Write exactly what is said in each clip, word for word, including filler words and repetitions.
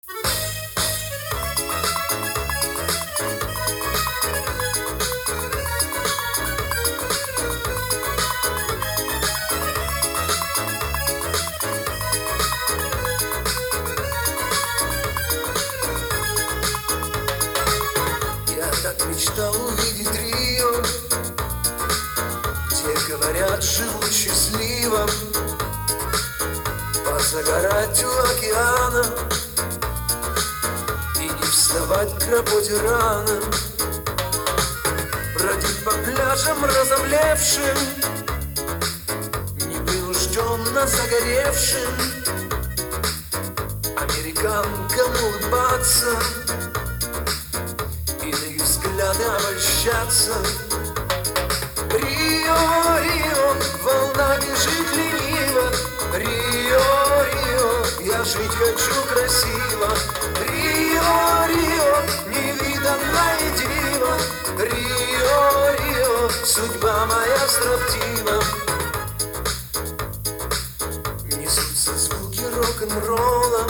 Так мечтал увидеть Рио, где, говорят, живут счастливо, позагорать у океана и не вставать к работе рано, бродить по пляжам разомлевшим, непринужденно загоревшим, американкам улыбаться, взгляды обольщаться. Рио, Рио, волна бежит лениво. Рио, Рио, я жить хочу красиво. Рио, Рио, невиданное диво. Рио, Рио, судьба моя строптива. Несутся звуки рок-н-ролла,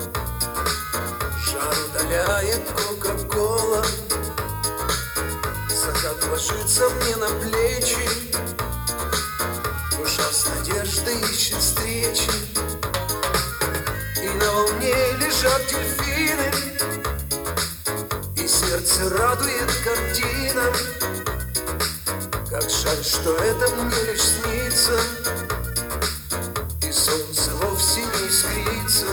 жар удаляет кока-кола. Закат ложится мне на плечи, душа с надеждой ищет встречи. И на волне лежат дельфины, и сердце радует картина. Как жаль, что это мне лишь снится, и солнце вовсе не искрится.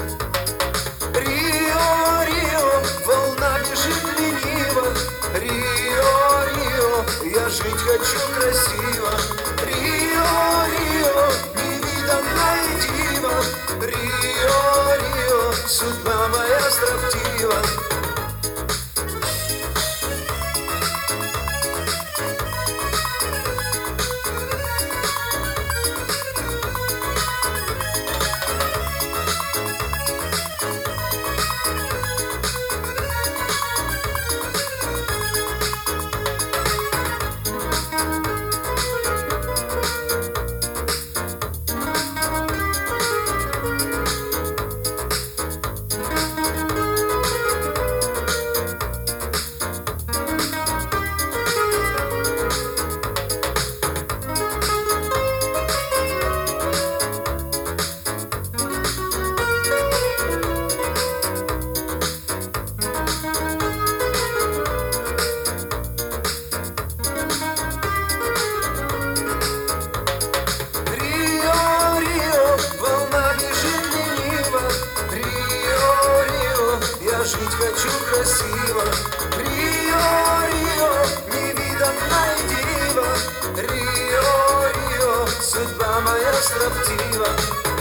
Рио, Рио, волна бежит лениво. Рио, Рио, я жить хочу красиво. Рио, Рио, невиданное диво. Рио, Рио, судьба моя строптива. Жить хочу красиво. Рио, Рио, невиданное диво. Рио, Рио, судьба моя строптива.